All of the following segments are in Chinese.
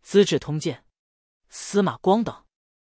资治通鉴》司马光等。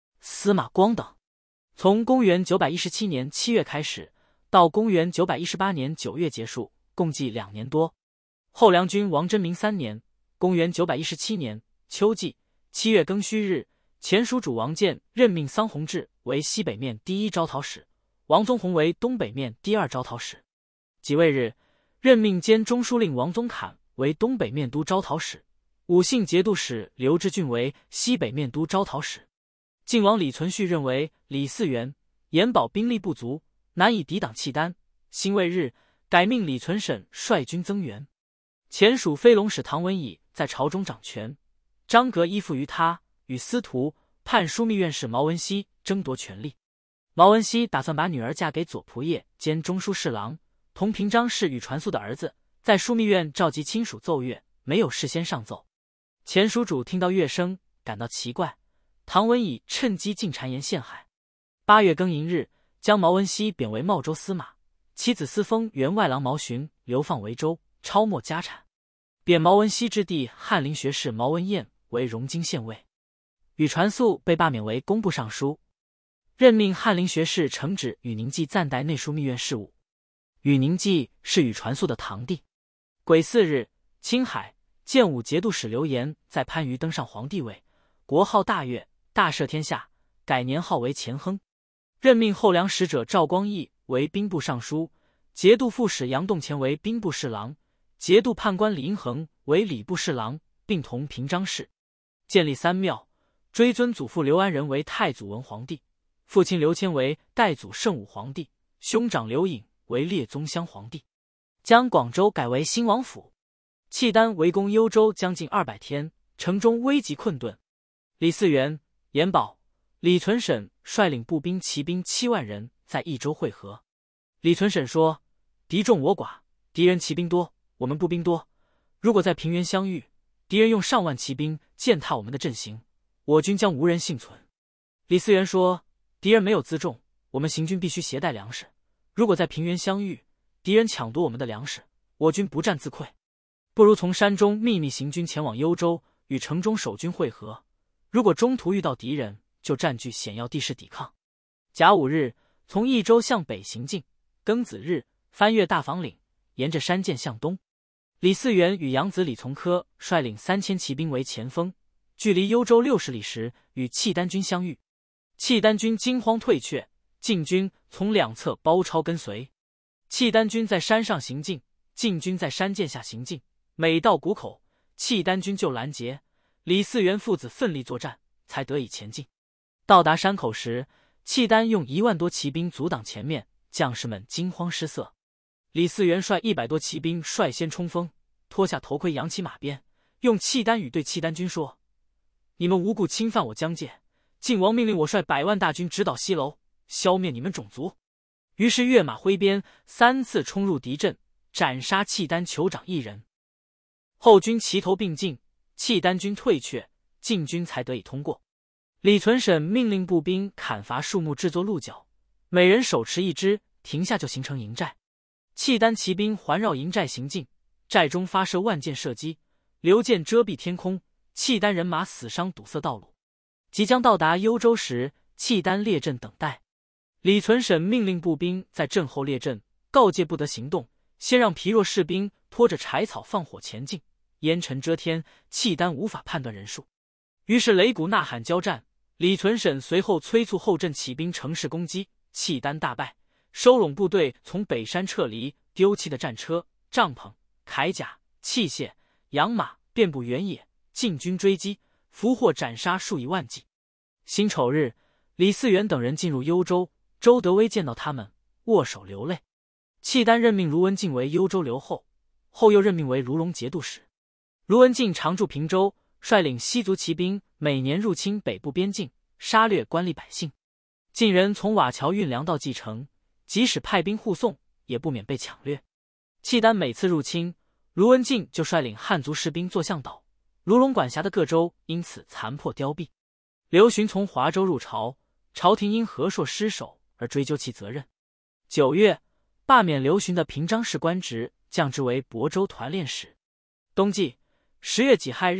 从公元917年7月开始，到公元918年9月结束，共计2年多。后梁君王真明3年，公元917年秋季7月庚戌日，前蜀主王建任命桑弘志为西北面第1招讨使，王宗弘为东北面第2招讨使。己未日，任命兼中书令王宗侃为东北面都招讨使，武信节度使刘知俊为西北面都招讨使。晋王李存勖认为李嗣源、严保兵力不足，难以抵挡契丹。辛未日，改命李存审率军增援。前蜀飞龙使唐文乙在朝中掌权，张格依附于他，与司徒、判枢密院事毛文熙争夺权力。毛文熙打算把女儿嫁给左仆射兼中书侍郎同平章事与传肃的儿子，在枢密院召集亲属奏乐，没有事先上奏。前蜀主听到乐声，感到奇怪，唐文乙趁机进谗言陷害。8月庚寅日，将毛文熙贬为茂州司马，其子司封员外郎毛询流放维州，抄没家产。贬毛文熙之弟翰林学士毛文彦为荣京县尉，宇传肃被罢免为工部尚书，任命翰林学士承旨宇宁纪暂代内枢密院事务。宇宁纪是宇传肃的堂弟。癸巳日，青海建武节度使刘延在番禺登上皇帝位，国号大悦，大赦天下，改年号为乾亨。任命后梁使者赵光义为兵部尚书，节度副使杨栋乾为兵部侍郎，节度判官李英衡为礼部侍郎，并同平章事。建立三庙，追尊祖父刘安仁为太祖文皇帝，父亲刘谦为代祖圣武皇帝，兄长刘颖为列宗襄皇帝。将广州改为兴王府。契丹围攻幽州将近200天，城中危急困顿。李嗣源、严保、李存审率领步兵骑兵7万人在益州会合。李存审说：敌众我寡，敌人骑兵多，我们步兵多，如果在平原相遇，敌人用上万骑兵践踏我们的阵型，我军将无人幸存。李嗣源说：敌人没有辎重，我们行军必须携带粮食，如果在平原相遇，敌人抢夺我们的粮食，我军不战自溃，不如从山中秘密行军前往幽州，与城中守军会合，如果中途遇到敌人，就占据险要地势抵抗。甲午日，从益州向北行进，庚子日翻越大房岭，沿着山涧向东。李嗣源与养子李从珂率领3000骑兵为前锋，距离幽州60里时与契丹军相遇。契丹军惊慌退却，晋军从两侧包抄跟随。契丹军在山上行进，晋军在山涧下行进，每到谷口，契丹军就拦截，李嗣源父子奋力作战，才得以前进。到达山口时，契丹用1万多骑兵阻挡前面，将士们惊慌失色。李嗣源率100多骑兵率先冲锋，脱下头盔，扬起马鞭，用契丹语对契丹军说：你们无故侵犯我疆界，晋王命令我率100万大军直捣西楼，消灭你们种族。于是跃马挥鞭，3次冲入敌阵，斩杀契丹酋长1人。后军齐头并进，契丹军退却，晋军才得以通过。李存审命令步兵砍伐树木制作鹿角，每人手持1支，停下就形成营寨。契丹骑兵环绕营寨行进，寨中发射万箭射击，流箭遮蔽天空，契丹人马死伤堵塞道路。即将到达幽州时，契丹列阵等待。李存审命令步兵在阵后列阵，告诫不得行动，先让疲弱士兵拖着柴草放火前进，烟尘遮天，契丹无法判断人数。于是擂鼓呐喊交战，李存审随后催促后阵起兵乘势攻击，契丹大败，收拢部队从北山撤离，丢弃的战车、帐篷、铠甲、器械、养马遍布原野，晋军追击，俘获斩杀数以万计。辛丑日，李嗣源等人进入幽州，周德威见到他们，握手流泪。契丹任命卢文进为幽州留后，后又任命为卢龙节度使。卢文进常驻平州，率领西族骑兵每年入侵北部边境，杀掠官吏百姓。晋人从瓦桥运粮到蓟城，即使派兵护送，也不免被抢掠。契丹每次入侵，卢文进就率领汉族士兵做向导，卢龙管辖的各州因此残破凋敝。刘询从华州入朝，朝廷因和硕失守而追究其责任。9月，罢免刘询的平章事官职，降职为亳州团练使。冬季10月己亥日，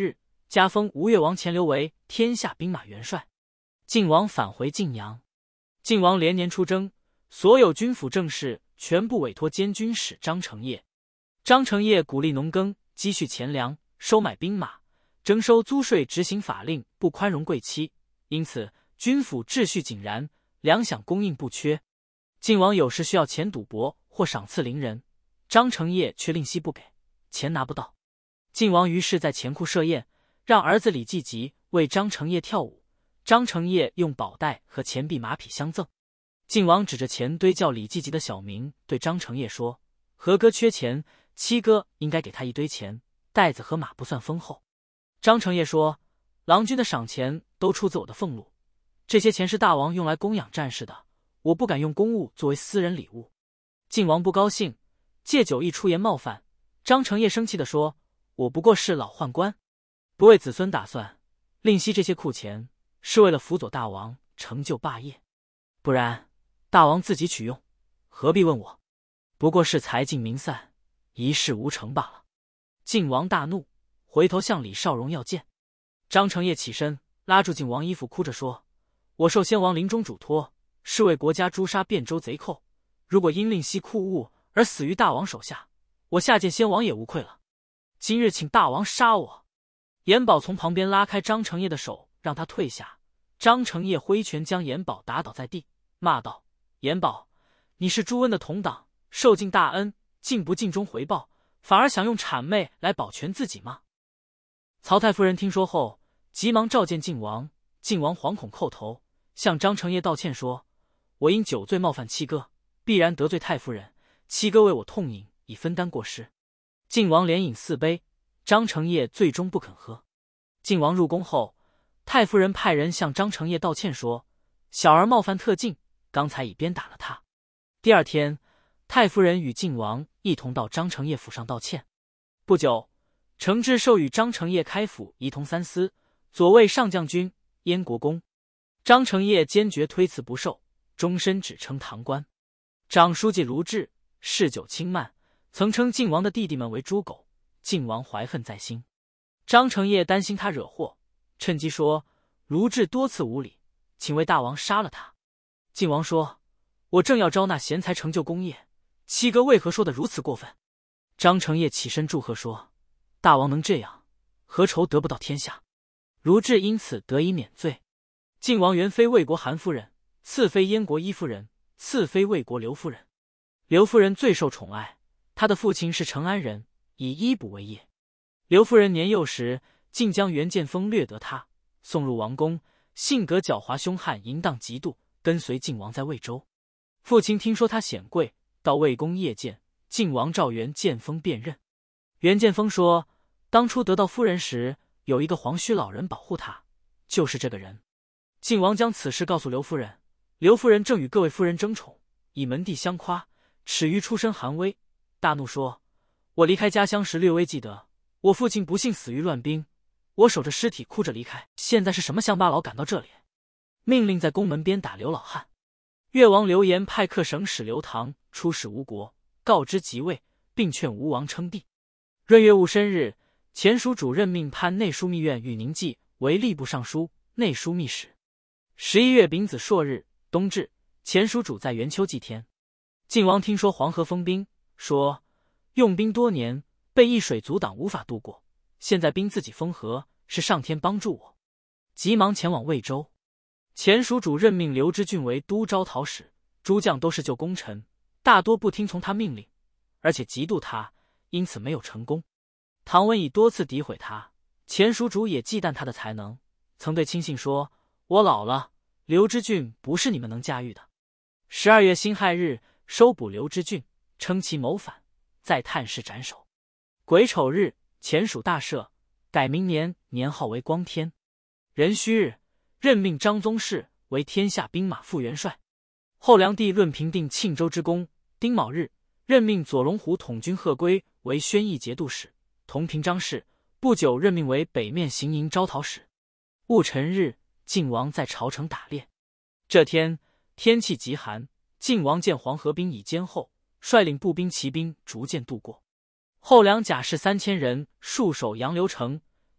加封吴越王钱镠为天下兵马元帅。晋王返回晋阳。晋王连年出征，所有军府政事全部委托监军使张承业。张承业鼓励农耕，积蓄钱粮，收买兵马，征收租税，执行法令，不宽容贵戚，因此军府秩序井然，粮饷供应不缺。晋王有时需要钱赌博或赏赐邻人，张承业却吝惜不给，钱拿不到。晋王于是在钱库设宴，让儿子李继吉为张承业跳舞，张承业用宝带和钱币马匹相赠。晋王指着钱堆叫李继吉的小名，对张承业说：和哥缺钱，七哥应该给他一堆钱，袋子和马不算丰厚。张承业说：郎君的赏钱都出自我的俸禄，这些钱是大王用来供养战士的，我不敢用公物作为私人礼物。晋王不高兴，借酒意出言冒犯。张承业生气地说：我不过是老宦官，不为子孙打算，吝惜这些库钱，是为了辅佐大王成就霸业，不然大王自己取用，何必问我？不过是财尽民散，一事无成罢了。晋王大怒，回头向李少荣要见。张承业起身拉住晋王衣服，哭着说：我受先王临终嘱托，是为国家诛杀汴州贼寇，如果因吝惜库物而死于大王手下，我下见先王也无愧了。今日请大王杀我。严宝从旁边拉开张承业的手，让他退下。张承业挥拳将严宝打倒在地，骂道：严宝，你是朱温的同党，受尽大恩，竟不尽忠回报，反而想用谄媚来保全自己吗？曹太夫人听说后，急忙召见晋王。晋王惶恐叩头，向张承业道歉说：我因酒醉冒犯七哥，必然得罪太夫人，七哥为我痛饮，以分担过失。晋王连饮4杯，张承业最终不肯喝。晋王入宫后，太夫人派人向张承业道歉说：小儿冒犯特进，刚才已鞭打了他。第二天，太夫人与晋王一同到张承业府上道歉。不久，承制授予张承业开府仪同三司、左卫上将军、燕国公。张承业坚决推辞不受，终身只称堂官。长书记卢志嗜酒轻慢，曾称晋王的弟弟们为猪狗，晋王怀恨在心。张承业担心他惹祸，趁机说：卢志多次无礼，请为大王杀了他。晋王说：我正要招纳贤才成就功业，七哥为何说得如此过分？张承业起身祝贺说：大王能这样，何愁得不到天下？卢志因此得以免罪。晋王原非魏国韩夫人，次妃燕国伊夫人，次妃魏国刘夫人。刘夫人最受宠爱，她的父亲是成安人，以医卜为业。刘夫人年幼时，竟将袁建锋掠得她，送入王宫，性格狡猾凶悍，淫荡极度，跟随晋王在魏州。父亲听说他显贵，到魏宫谒见，晋王召袁建锋辨认。袁建锋说：当初得到夫人时，有一个黄须老人保护他，就是这个人。晋王将此事告诉刘夫人，刘夫人正与各位夫人争宠，以门第相夸，耻于出身寒微，大怒说：我离开家乡时略微记得，我父亲不幸死于乱兵，我守着尸体哭着离开，现在是什么乡巴佬赶到这里？命令在宫门边打刘老汉。越王刘延派客省使刘唐出使吴国，告知即位，并劝吴王称帝。闰月戊申日，前蜀主任命判内枢密院与宁纪为吏部尚书、内枢密使。11月丙子朔日，冬至，前蜀主在元秋祭天。晋王听说黄河封兵，说用兵多年，被易水阻挡，无法渡过，现在兵自己封河，是上天帮助我，急忙前往魏州。前蜀主任命刘知俊为都招讨使，诸将都是旧功臣，大多不听从他命令，而且嫉妒他，因此没有成功。唐文以多次诋毁他，前蜀主也忌惮他的才能，曾对亲信说：我老了，刘知俊不是你们能驾驭的。12月辛亥日，收捕刘知俊，称其谋反，在探视斩首。癸丑日，前蜀大赦，改明年年号为光天。壬戌日，任命张宗室为天下兵马副元帅。后梁帝论平定庆州之功。丁卯日，任命左龙虎统军贺圭为宣义节度使，同平章事。不久，任命为北面行营招讨使。戊辰日，晋王在朝城打猎。这天天气极寒，晋王见黄河兵已坚厚，率领步兵骑兵逐渐渡过。后梁甲士3000人戍守杨流城，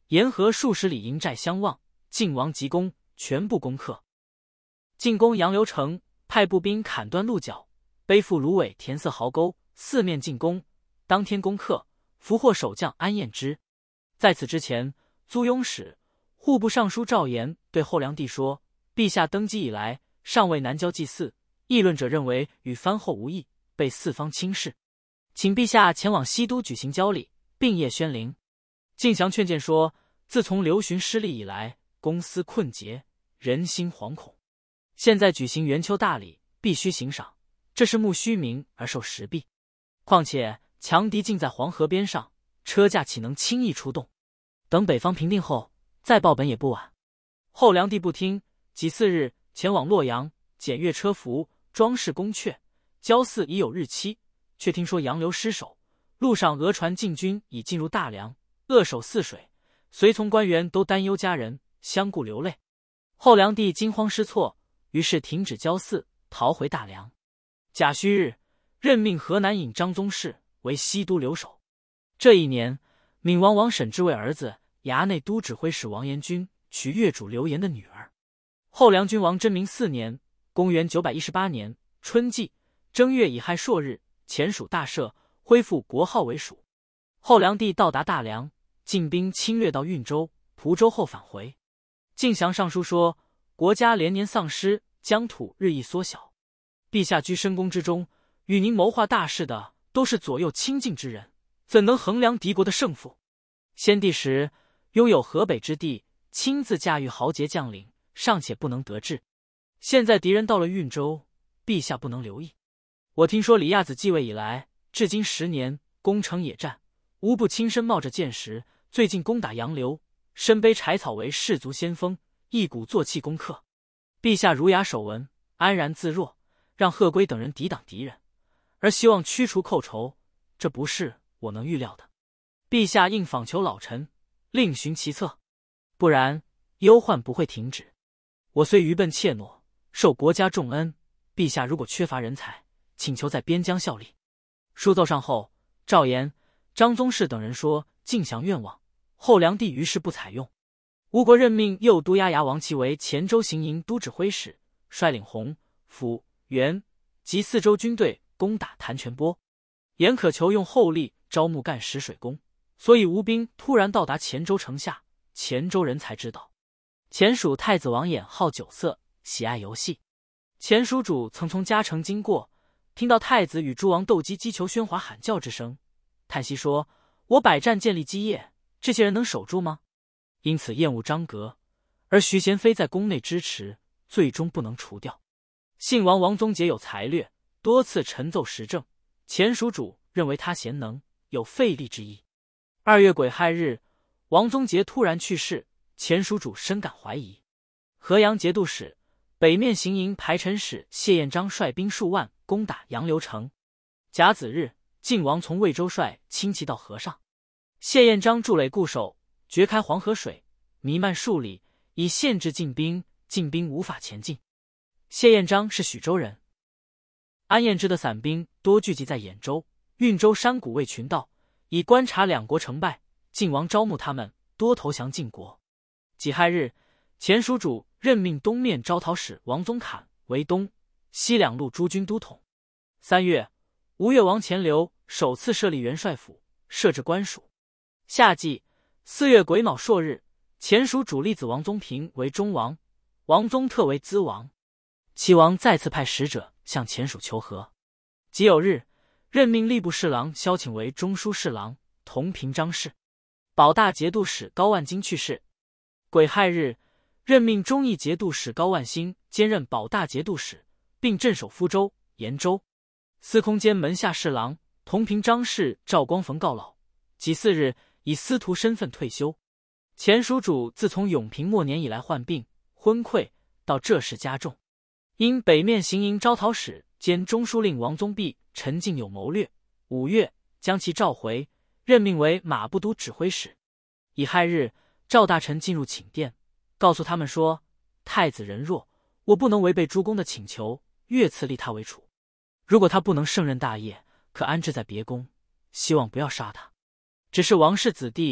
沿河数十里营寨相望，晋王急攻，全部攻克。进攻杨流城，派步兵砍断路角，背负芦苇填塞壕沟，四面进攻。当天攻克，俘获守将安彦之。在此之前，租庸使、户部尚书赵岩对后梁帝说：“陛下登基以来，尚未南郊祭祀，议论者认为与藩后无异，被四方轻视，请陛下前往西都举行交礼，并谒宣灵。”晋祥劝谏说：“自从刘询失利以来，公司困竭，人心惶恐。现在举行元秋大礼，必须行赏，这是慕虚名而受实弊。况且强敌竟在黄河边上，车驾岂能轻易出动？等北方平定后，再报本也不晚。”后梁帝不听，己巳日前往洛阳，检阅车服，装饰宫阙。交祀已有日期，却听说杨流失守，路上讹传晋军已进入大梁，扼守泗水，随从官员都担忧家人，相顾流泪。后梁帝惊慌失措，于是停止交祀，逃回大梁。甲戌日，任命河南尹张宗室为西都留守。这一年，闵王王审之为儿子，衙内都指挥使王延君娶越主刘延的女儿。后梁君王真明4年，公元918年春季正月乙亥朔日，前蜀大赦，恢复国号为蜀。后梁帝到达大梁，进兵侵略到运州、蒲州后返回。晋祥上书说：“国家连年丧失，疆土日益缩小。陛下居深宫之中，与您谋划大事的都是左右亲近之人，怎能衡量敌国的胜负？先帝时拥有河北之地，亲自驾驭豪杰将领，尚且不能得志。现在敌人到了运州，陛下不能留意。我听说李亚子继位以来，至今10年，攻城野战，无不亲身冒着箭石。最近攻打杨流，身背柴草为士卒先锋，一鼓作气攻克。陛下儒雅守文，安然自若，让贺圭等人抵挡敌人，而希望驱除寇仇，这不是我能预料的。陛下应访求老臣，另寻其策，不然忧患不会停止。我虽愚笨怯懦，受国家重恩，陛下如果缺乏人才，请求在边疆效力。书奏上后，赵岩、张宗室等人说晋祥愿望，后梁帝于是不采用。吴国任命右都押牙王齐为黔州行营都指挥使，率领洪、抚、元及4州军队攻打谭全波。严可求用厚力招募干石水工，所以吴兵突然到达黔州城下，黔州人才知道。前蜀太子王衍好酒色，喜爱游戏。前蜀主曾从嘉城经过，听到太子与诸王斗鸡击球喧哗喊叫之声，叹息说：“我百战建立基业，这些人能守住吗？”因此厌恶张格，而徐贤妃在宫内支持，最终不能除掉。信王王宗杰有才略，多次陈奏时政，前蜀主认为他贤能，有废立之意。2月癸亥日，王宗杰突然去世，前蜀主深感怀疑。河阳节度使、北面行营排陈使谢彦章率兵数万攻打杨流城。甲子日，晋王从魏州率轻骑到河上，谢彦章筑垒固守，决开黄河水，弥漫数里，以限制进兵，进兵无法前进。谢彦章是许州人。安彦之的散兵多聚集在兖州、运州山谷卫群道，以观察两国成败。晋王招募他们，多投降晋国。己亥日，前蜀主任命东面招讨使王宗侃为东西两路诸军都统。3月，吴越王钱镠首次设立元帅府，设置官署。夏季4月癸卯朔日，前蜀主立子王宗平为中王，王宗特为资王。齐王再次派使者向前蜀求和。己酉日，任命吏部侍郎萧请为中书侍郎，同平章事。保大节度使高万金去世。癸亥日，任命忠义节度使高万兴兼任保大节度使，并镇守夫州、延州。司空监门下侍郎、同平章事赵光逢告老。己巳日，以司徒身份退休。前蜀主自从永平末年以来患病昏聩，到这时加重。因北面行营招讨使兼中书令王宗弼、陈敬有谋略，5月将其召回，任命为马步都指挥使。乙亥日，赵大臣进入寝殿，告诉他们说：“太子人弱，我不能违背诸公的请求，越次立他为储。如果他不能胜任大业，可安置在别宫，希望不要杀他。只是王室子弟，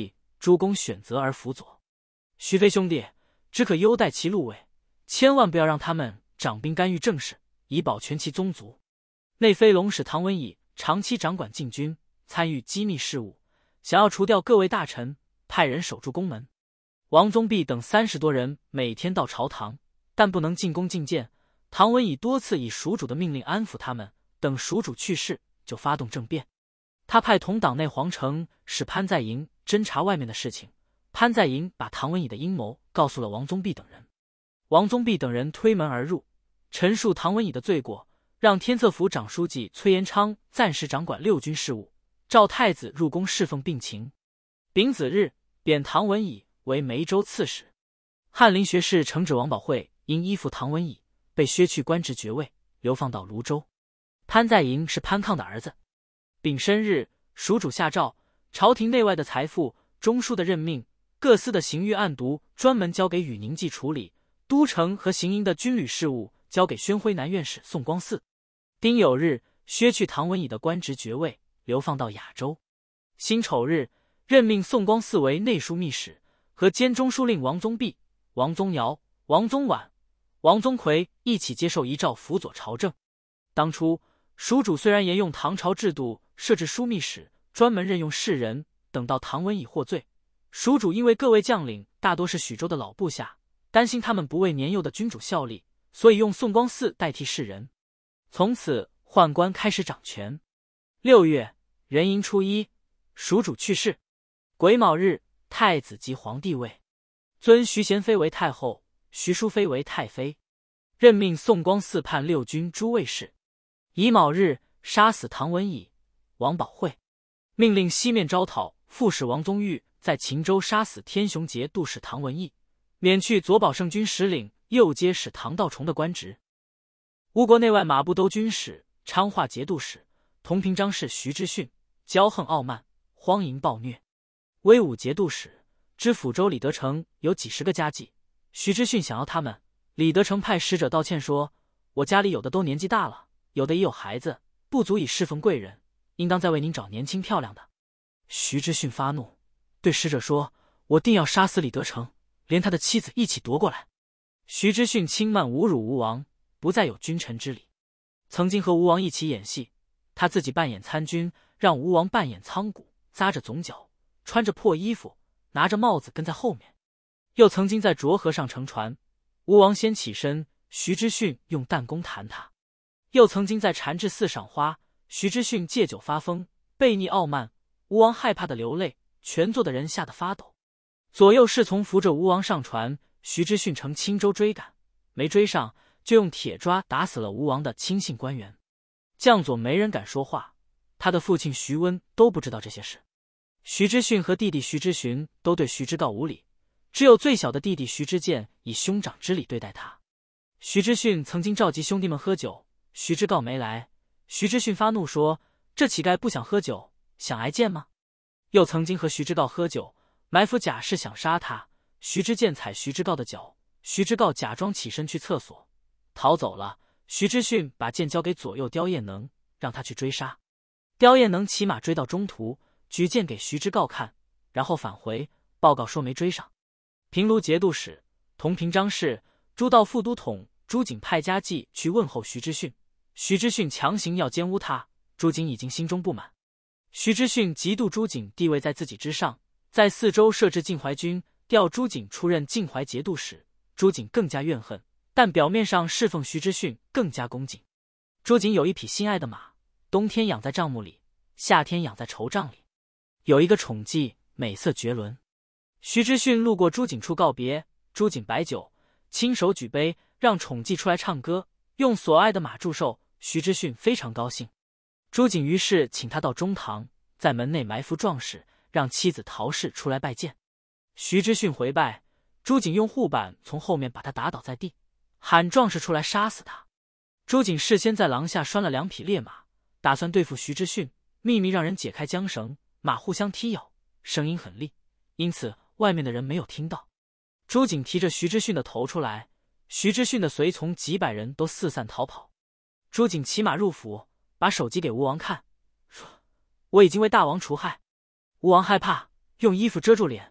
诸公选择而辅佐。徐妃兄弟只可优待其禄位，千万不要让他们掌兵干预政事，以保全其宗族。内妃龙使唐文乙长期掌管禁军，参与机密事务，想要除掉各位大臣，派人守住宫门。王宗弼等30多人每天到朝堂，但不能进宫觐见。唐文乙多次以蜀主的命令安抚他们，等蜀主去世，就发动政变。他派同党内黄成使潘在营侦查外面的事情，潘在营把唐文乙的阴谋告诉了王宗弼等人。王宗弼等人推门而入，陈述唐文乙的罪过，让天策府长书记崔延昌暂时掌管6军事务，召太子入宫侍奉病情。丙子日，贬唐文乙为梅州刺史。翰林学士承旨王保惠因依附唐文乙，被削去官职爵位，流放到泸州。潘在营是潘抗的儿子。丙申日，蜀主下诏，朝廷内外的财富、中书的任命、各司的刑狱案牍专门交给宇宁记处理，都城和行营的军旅事务交给宣徽南院使宋光嗣。丁酉日，削去唐文乙的官职爵位，流放到雅州。辛丑日，任命宋光嗣为内书密使，和兼中书令王宗弼、王宗尧、王宗婉、王宗奎一起接受遗诏，辅佐朝政。当初蜀主虽然沿用唐朝制度，设置枢密使，专门任用士人，等到唐文乙获罪，蜀主因为各位将领大多是许州的老部下，担心他们不为年幼的君主效力，所以用宋光嗣代替士人。从此宦官开始掌权。6月，壬寅初1，蜀主去世。癸卯日，太子即皇帝位，尊徐贤妃为太后，徐淑妃为太妃，任命宋光嗣判6军诸卫士。乙卯日，杀死唐文乙、王保惠，命令西面招讨副使王宗玉在秦州杀死天雄节度使唐文义，免去左保圣军使领、右接使唐道崇的官职。吴国内外马步都军使、昌化节度使、同平章事徐之训骄横傲慢、荒淫暴虐。威武节度使知抚州李德成有几十个家妓，徐之训想要他们，李德成派使者道歉说：“我家里有的都年纪大了，有的也有孩子，不足以侍奉贵人，应当再为您找年轻漂亮的。”徐之训发怒，对使者说：“我定要杀死李德成，连他的妻子一起夺过来。”徐之训轻慢侮辱吴王，不再有君臣之礼。曾经和吴王一起演戏，他自己扮演参军，让吴王扮演仓谷，扎着总角，穿着破衣服，拿着帽子跟在后面。又曾经在涿河上乘船，吴王先起身，徐之训用弹弓弹他。又曾经在禅智寺赏花，徐之训借酒发疯，悖逆傲慢，吴王害怕的流泪，全座的人吓得发抖。左右侍从扶着吴王上船，徐之训乘轻舟追赶，没追上，就用铁抓打死了吴王的亲信官员。将佐没人敢说话，他的父亲徐温都不知道这些事。徐之训和弟弟徐之询都对徐之诰无礼，只有最小的弟弟徐之健以兄长之礼对待他。徐之训曾经召集兄弟们喝酒，徐之诰没来，徐之训发怒说：“这乞丐不想喝酒，想挨剑吗？”又曾经和徐之诰喝酒，埋伏贾氏想杀他，徐之健踩徐之诰的脚，徐之诰假装起身去厕所逃走了。徐之训把剑交给左右刁彦能，让他去追杀。刁彦能骑马追到中途，举剑给徐之诰看，然后返回报告说没追上。平卢节度使、同平章事、朱道副都统朱瑾派家妓去问候徐之训，徐之训强行要奸污他，朱瑾已经心中不满。徐之训嫉妒朱瑾地位在自己之上，在4州设置晋淮军，调朱瑾出任晋淮节度使，朱瑾更加怨恨，但表面上侍奉徐之训更加恭敬。朱瑾有一匹心爱的马，冬天养在帐幕里，夏天养在绸帐里，有一个宠妓，美色绝伦。徐之训路过朱瑾处告别，朱瑾摆酒，亲手举杯，让宠妓出来唱歌，用所爱的马祝寿。徐之训非常高兴。朱瑾于是请他到中堂，在门内埋伏壮士，让妻子陶氏出来拜见。徐之训回拜，朱瑾用护板从后面把他打倒在地，喊壮士出来杀死他。朱瑾事先在廊下拴了2匹烈马，打算对付徐之训，秘密让人解开缰绳，马互相踢咬，声音很厉，因此外面的人没有听到。朱瑾提着徐之训的头出来，徐之训的随从几百人都四散逃跑。朱瑾骑马入府，把首级给吴王看，说：“我已经为大王除害。”吴王害怕，用衣服遮住脸，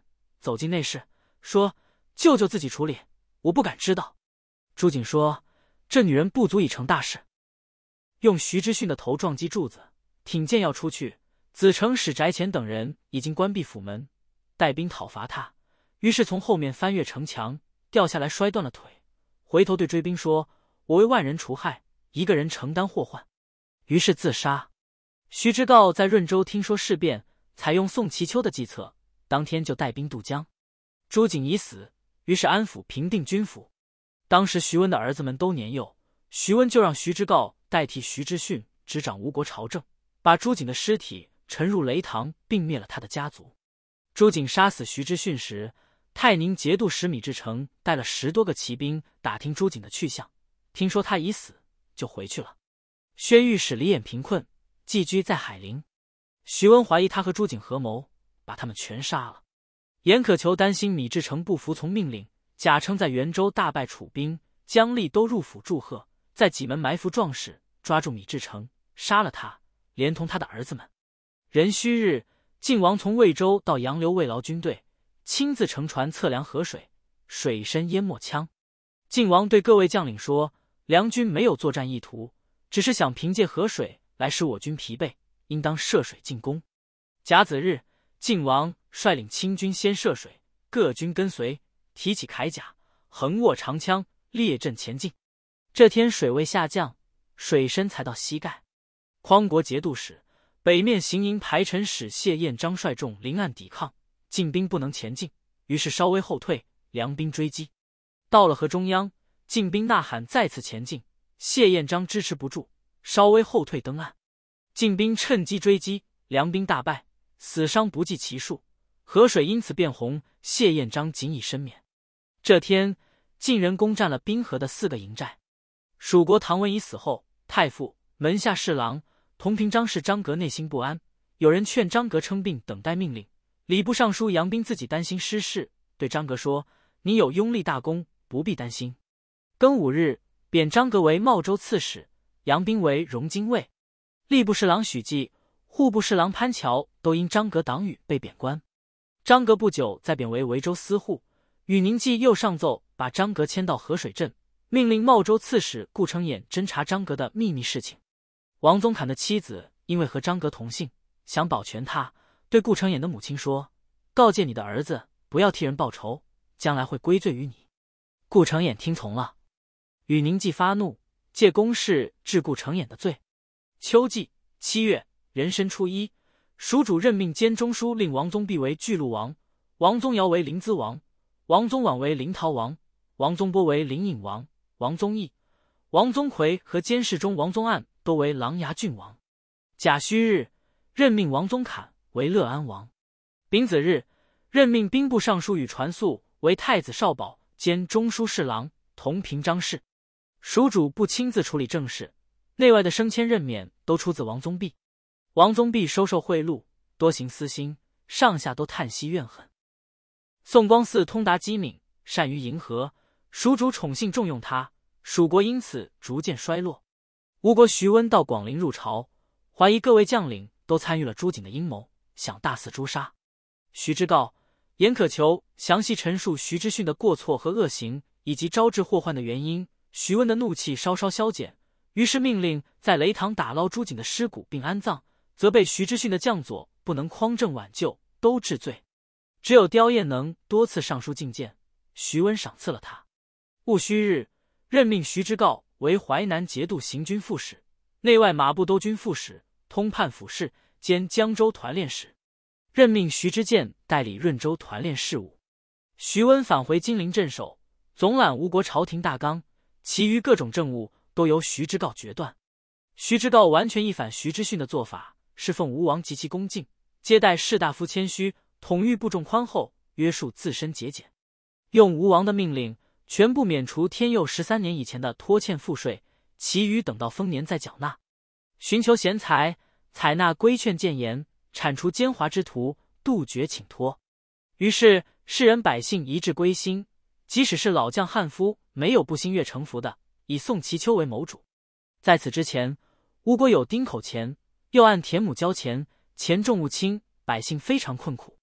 走进内室，说：“舅舅自己处理，我不敢知道。”朱瑾说：“这女人不足以成大事。”用徐之训的头撞击柱子，挺剑要出去。子成、史宅前等人已经关闭府门，带兵讨伐他，于是从后面翻越城墙，掉下来摔断了腿，回头对追兵说：“我为万人除害，一个人承担祸患。”于是自杀。徐知诰在润州听说事变，采用宋其丘的计策，当天就带兵渡江。朱瑾已死，于是安抚平定军府。当时徐温的儿子们都年幼，徐温就让徐知诰代替徐之训执掌吴国朝政，把朱瑾的尸体沉入雷塘，并灭了他的家族。朱瑾杀死徐之训时，泰宁节度使米志成带了10多个骑兵打听朱瑾的去向，听说他已死，就回去了。宣御史李衍贫困，寄居在海陵。徐温怀疑他和朱瑾合谋，把他们全杀了。严可求担心米志成不服从命令，假称在元州大败楚兵，姜立都入府祝贺，在戟门埋伏壮士，抓住米志成，杀了他，连同他的儿子们。壬戌日，晋王从魏州到杨刘慰劳军队，亲自乘船测量河水，水深淹没羌。晋王对各位将领说：“梁军没有作战意图，只是想凭借河水来使我军疲惫，应当涉水进攻。”甲子日，晋王率领清军先涉水，各军跟随，提起铠甲，横握长枪，列阵前进。这天水位下降，水深才到膝盖。匡国节度使、北面行营排陈使谢彦章率众临岸抵抗，晋兵不能前进，于是稍微后退，梁兵追击。到了河中央，晋兵呐喊再次前进，谢彦章支持不住，稍微后退登岸。晋兵趁机追击，梁兵大败，死伤不计其数，河水因此变红，谢彦章仅以身免。这天，晋人攻占了滨河的4个营寨。蜀国唐文仪死后，太傅、门下侍郎、同平章事张阁内心不安，有人劝张阁称病等待命令。礼部尚书杨斌自己担心失事，对张阁说：“你有拥立大功，不必担心。”庚午日，贬张阁为茂州刺史，杨斌为荣京尉。吏部侍郎许济、户部侍郎潘乔都因张阁党羽被贬官。张阁不久再贬为维州司户。宇宁记又上奏把张阁迁到河水镇，命令茂州刺史顾承衍侦查张阁的秘密事情。王宗侃的妻子因为和张阁同姓，想保全他，对顾承衍的母亲说：“告诫你的儿子不要替人报仇，将来会归罪于你。”顾承衍听从了。宇宁记发怒，借公事治顾承衍的罪。秋季7月壬申初1，蜀主任命兼中书令王宗弼为巨鹿王，王宗尧为临淄王，王宗琬为临洮王，王宗波为临颍王，王宗义、王宗魁和监视中王宗岸都为琅琊郡王。甲戌日，任命王宗侃为乐安王。丙子日，任命兵部尚书宇传素为太子少保兼中书侍郎，同平章事。蜀主不亲自处理政事，内外的升迁任免都出自王宗弼。王宗弼收受贿赂，多行私心，上下都叹息怨恨。宋光嗣通达机敏，善于迎合，蜀主宠信重用他，蜀国因此逐渐衰落。吴国徐温到广陵入朝，怀疑各位将领都参与了朱瑾的阴谋，想大肆诛杀。徐知诰、严可求详细陈述徐之训的过错和恶行，以及招致祸患的原因，徐温的怒气稍稍消减，于是命令在雷塘打捞朱瑾的尸骨并安葬，责备徐之训的将佐不能匡正挽救，都治罪。只有刁彦能多次上书进谏，徐温赏赐了他。戊戌日，任命徐知诰为淮南节度行军副使、内外马步都军副使、通判府事兼江州团练使，任命徐之健代理润州团练事务。徐温返回金陵镇守，总揽吴国朝廷大纲，其余各种政务都由徐知诰决断。徐知诰完全一反徐之训的做法，侍奉吴王极其恭敬，接待士大夫谦虚，统御部众宽厚，约束自身节俭。用吴王的命令，全部免除天佑13年以前的拖欠赋税，其余等到丰年再缴纳。寻求贤才，采纳规劝谏言，铲除奸猾之徒，杜绝请托。于是世人百姓一致归心，即使是老将汉夫，没有不心悦诚服的，以宋其丘为谋主。在此之前，吴国有丁口钱，又按田亩交钱，钱重物轻，百姓非常困苦。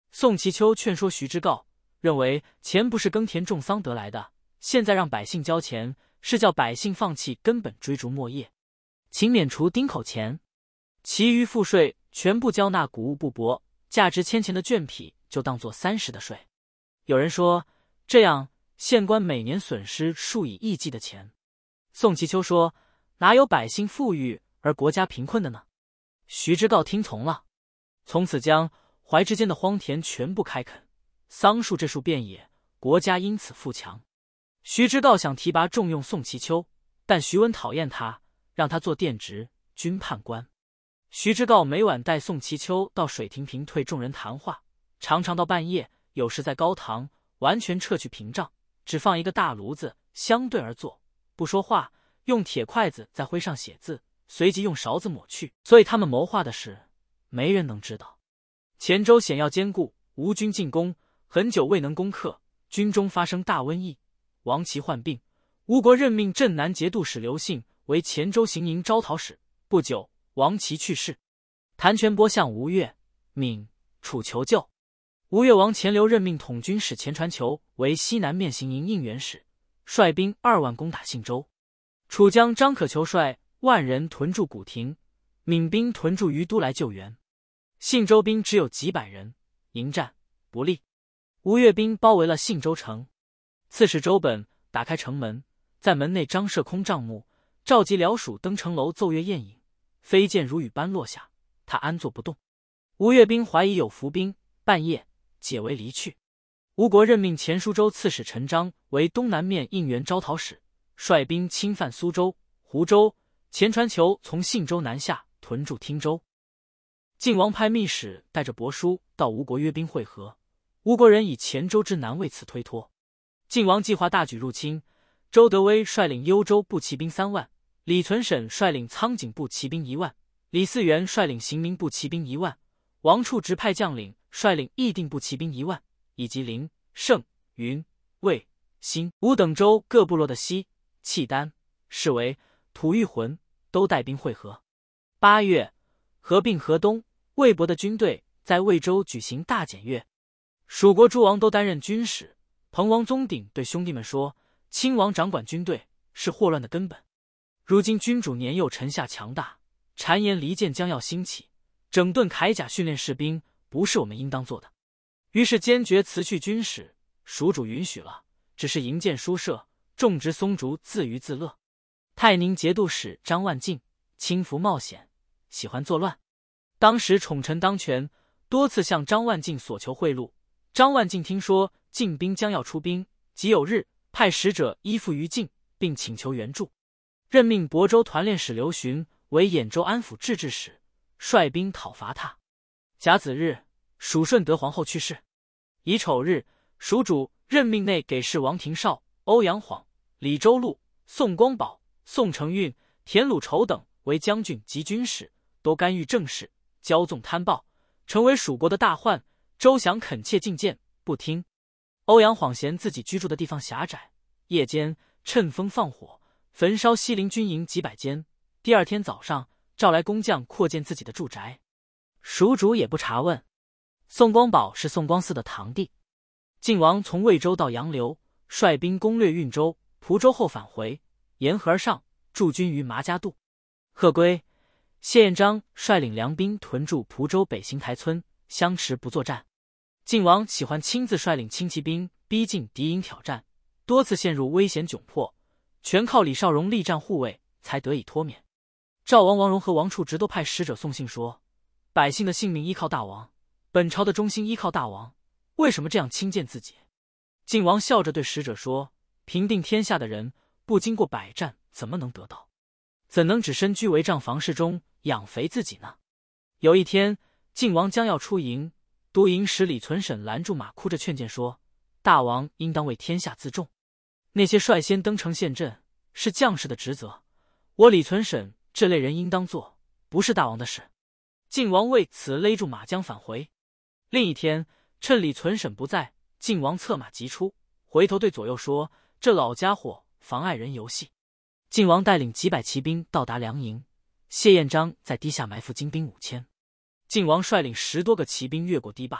宋其丘劝说徐知诰，认为钱不是耕田种桑得来的，现在让百姓交钱，是叫百姓放弃根本追逐墨业，请免除丁口钱，其余赋税全部交纳谷物布帛，价值1000钱的绢匹就当作30的税。有人说，这样县官每年损失数以亿计的钱。宋其丘说，哪有百姓富裕而国家贫困的呢？徐知诰听从了，从此将淮之间的荒田全部开垦，桑树这树遍野，国家因此富强。徐知诰想提拔重用宋其丘，但徐温讨厌他，让他做殿直、军判官。徐知诰每晚带宋其丘到水亭屏退众人谈话，常常到半夜，有时在高堂完全撤去屏障，只放一个大炉子，相对而坐，不说话，用铁筷子在灰上写字，随即用勺子抹去，所以他们谋划的事没人能知道。黔州险要坚固，吴军进攻，很久未能攻克，军中发生大瘟疫，王齐患病，吴国任命镇南节度使刘信为黔州行营招讨使。不久，王齐去世。谭全播向吴越、闽、楚求救。吴越王钱镠任命统军使钱传球为西南面行营应援使，率兵2万攻打信州。楚将张可求率10000人屯驻古亭，闽兵屯驻于都来救援。信州兵只有几百人，迎战不利。吴越兵包围了信州城。刺史周本打开城门，在门内张设空帐幕，召集僚属登城楼奏乐宴饮，飞箭如雨般落下，他安坐不动。吴越兵怀疑有伏兵，半夜解围离去。吴国任命前舒州刺史陈章为东南面应援招讨使，率兵侵犯苏州、湖州。钱传球从信州南下，屯驻汀州。晋王派密使带着帛书到吴国约兵会合，吴国人以黔州之难为此推脱。晋王计划大举入侵，周德威率领幽州步骑兵3万，李存审率领苍井步骑兵1万，李嗣源率领行明步骑兵1万，王处直派将领率领议定步骑兵1万，以及临、盛、云、魏、新、吴等州各部落的西、契丹、是为、吐谷浑都带兵会合。8月，合并河东、魏博的军队在魏州举行大检阅，蜀国诸王都担任军使。彭王宗鼎对兄弟们说，亲王掌管军队是祸乱的根本，如今君主年幼，臣下强大，谗言离间将要兴起，整顿铠甲训练士兵不是我们应当做的。于是坚决辞去军使，蜀主允许了，只是营建书舍，种植松竹，自娱自乐。泰宁节度使张万进轻浮冒险，喜欢作乱，当时宠臣当权，多次向张万进所求贿赂。张万进听说晋兵将要出兵，即有日派使者依附于晋，并请求援助，任命亳州团练使刘询为兖州安抚制置使，率兵讨伐他。甲子日，蜀顺德皇后去世。乙丑日，蜀主任命内给事王廷绍、欧阳晃、李周禄、宋光宝、宋承运、田鲁仇等为将军及军使，都干预政事，骄纵贪暴，成为蜀国的大患。周祥恳切进谏，不听。欧阳晃嫌自己居住的地方狭窄，夜间趁风放火，焚烧西陵军营几百间。第二天早上，召来工匠扩建自己的住宅。蜀主也不查问。宋光宝是宋光嗣的堂弟。晋王从魏州到杨柳，率兵攻略运州、蒲州后返回，沿河而上，驻军于麻家渡。贺归，谢彦章率领良兵屯驻蒲州北邢台村，相持不作战。晋王喜欢亲自率领轻骑兵逼近敌营挑战，多次陷入危险窘迫，全靠李少荣力战护卫，才得以脱免。赵王王荣和王处直都派使者送信说，百姓的性命依靠大王，本朝的忠心依靠大王，为什么这样轻贱自己？晋王笑着对使者说，平定天下的人，不经过百战，怎么能得到？怎能只身居帷帐房室中养肥自己呢？有一天，晋王将要出营，都营使李存审拦住马，哭着劝谏说，大王应当为天下自重，那些率先登城陷阵是将士的职责，我李存审这类人应当做，不是大王的事。晋王为此勒住马将返回。另一天，趁李存审不在，晋王策马急出，回头对左右说，这老家伙妨碍人游戏。晋王带领几百骑兵到达梁营，谢彦章在堤下埋伏精兵5000。晋王率领10多个骑兵越过堤坝，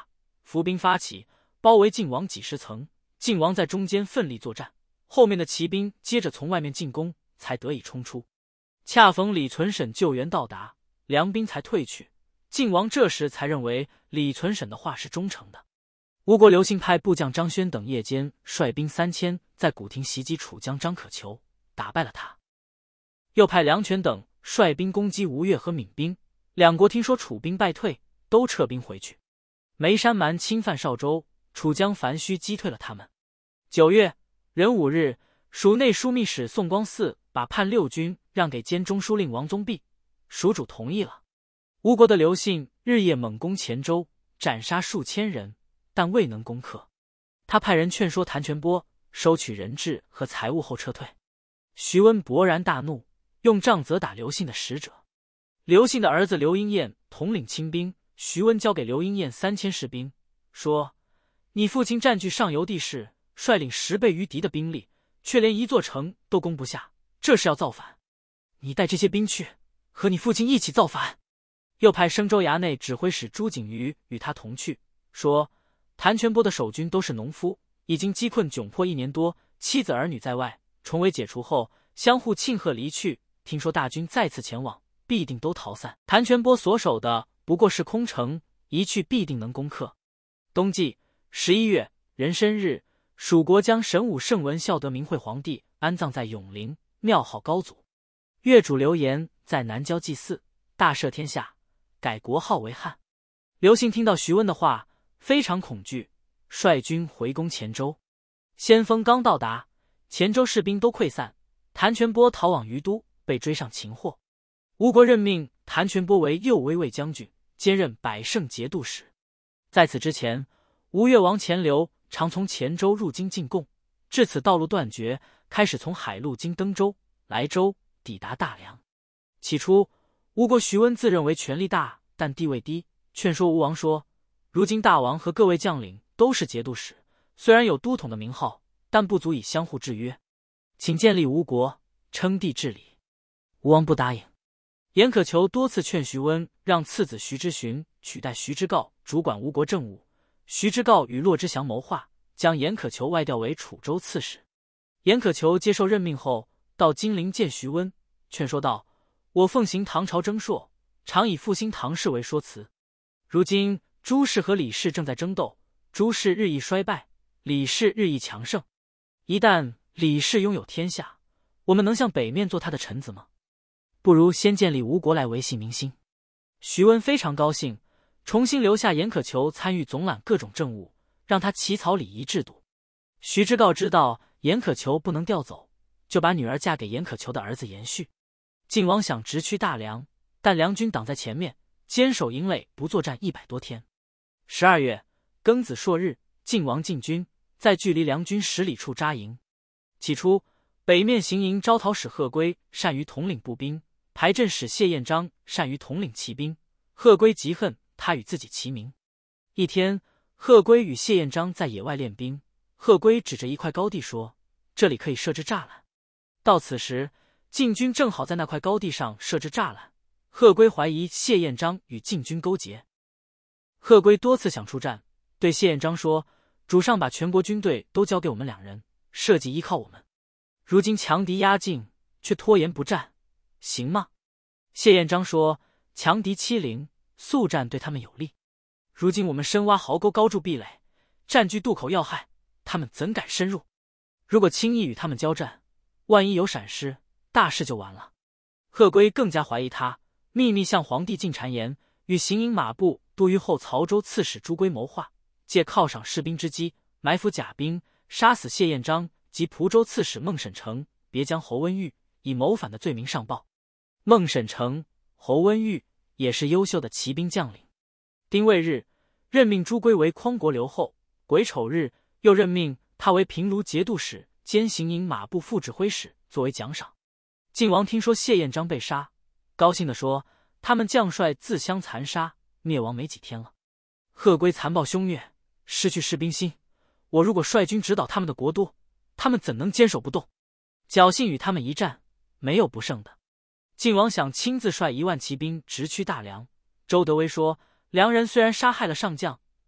伏兵发起，包围晋王几十层，晋王在中间奋力作战，后面的骑兵接着从外面进攻，才得以冲出。恰逢李存审救援到达，梁兵才退去。晋王这时才认为李存审的话是忠诚的。吴国刘信派部将张轩等夜间率兵3000在古亭袭击楚将张可求，打败了他。又派梁权等率兵攻击吴越和闽兵，两国听说楚兵败退，都撤兵回去。梅山蛮侵犯邵州，楚将樊须击退了他们。9月壬午日，蜀内枢密使宋光嗣把叛六军让给兼中书令王宗弼，蜀主同意了。吴国的刘信日夜猛攻黔州，斩杀数千人，但未能攻克。他派人劝说谭全波收取人质和财物后撤退。徐温勃然大怒，用杖责打刘信的使者。刘信的儿子刘英彦统领轻兵，徐温交给刘英彦3000士兵，说：“你父亲占据上游地势，率领10倍于敌的兵力，却连一座城都攻不下，这是要造反。你带这些兵去，和你父亲一起造反。”又派升州衙内指挥使朱景瑜与他同去，说：“谭全波的守军都是农夫，已经击困窘迫1年多，妻子儿女在外，重围解除后，相互庆贺离去。听说大军再次前往，必定都逃散。谭全波所守的不过是空城，一去必定能攻克。”冬季11月壬申日，蜀国将神武圣文孝德明惠皇帝安葬在永陵，庙号高祖。越主刘延在南郊祭祀，大赦天下，改国号为汉。刘信听到徐温的话，非常恐惧，率军回攻黔州。先锋刚到达，黔州士兵都溃散，谭全波逃往于都，被追上擒获。吴国任命谭全波为右威卫将军，兼任百胜节度使。在此之前，吴越王钱镠常从黔州入京进贡，至此道路断绝，开始从海路经登州、莱州抵达大梁。起初吴国徐温自认为权力大，但地位低，劝说吴王说：“如今大王和各位将领都是节度使，虽然有都统的名号，但不足以相互制约，请建立吴国，称帝治理。”吴王不答应。严可求多次劝徐温让次子徐之询取代徐之诰主管吴国政务。徐之诰与骆之祥谋划，将严可求外调为楚州刺史。严可求接受任命后，到金陵见徐温，劝说道：“我奉行唐朝征朔，常以复兴唐氏为说辞。如今朱氏和李氏正在争斗，朱氏日益衰败，李氏日益强盛。一旦李氏拥有天下，我们能向北面做他的臣子吗？不如先建立吴国来维系民心。”徐温非常高兴，重新留下严可求参与总揽各种政务，让他起草礼仪制度。徐之诰知道严可求不能调走，就把女儿嫁给严可求的儿子严绪。晋王想直趋大梁，但梁军挡在前面，坚守营垒不作战100多天。12月庚子朔日，晋王进军，在距离梁军10里处扎营。起初，北面行营招讨使贺圭善于统领步兵，排阵使谢彦章善于统领骑兵。贺圭极恨他与自己齐名。一天，贺圭与谢彦章在野外练兵，贺圭指着一块高地说：“这里可以设置栅栏。”到此时，晋军正好在那块高地上设置栅栏。贺圭怀疑谢彦章与晋军勾结。贺圭多次想出战，对谢彦章说：“主上把全国军队都交给我们2人，社稷依靠我们。如今强敌压境，却拖延不战，行吗？”谢彦章说：“强敌欺凌，速战对他们有利。如今我们深挖壕沟，高筑壁垒，占据渡口要害，他们怎敢深入？如果轻易与他们交战，万一有闪失，大事就完了。”贺圭更加怀疑他，秘密向皇帝进谗言，与行营马步都虞后曹州刺史朱圭谋划，借犒赏士兵之机，埋伏甲兵，杀死谢彦章及蒲州刺史孟沈成，别将侯温玉以谋反的罪名上报。孟沈成、侯温玉也是优秀的骑兵将领。丁未日，任命朱圭为匡国留后；癸丑日，又任命他为平卢节度使兼行营马步副指挥使，作为奖赏。晋王听说谢彦章被杀，高兴地说：“他们将帅自相残杀，灭亡没几天了。贺圭残暴凶虐，失去士兵心。我如果率军直捣他们的国都，他们怎能坚守不动？侥幸与他们一战，没有不胜的。”晋王想亲自率1万骑兵直趋大梁。周德威说：“梁人虽然杀害了上将，